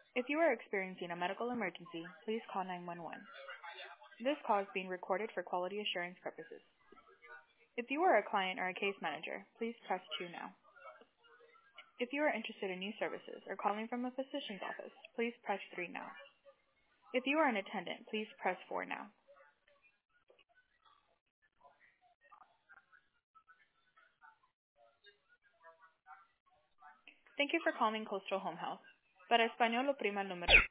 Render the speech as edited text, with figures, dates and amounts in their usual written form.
If you are experiencing a medical emergency, please call 911. This call is being recorded for quality assurance purposes. If you are a client or a case manager, please press 2 now. If you are interested in new services or calling from a physician's office, please press 3 now. If you are an attendant, please press 4 now. Thank you for calling Coastal Home Health. Para español, oprima el número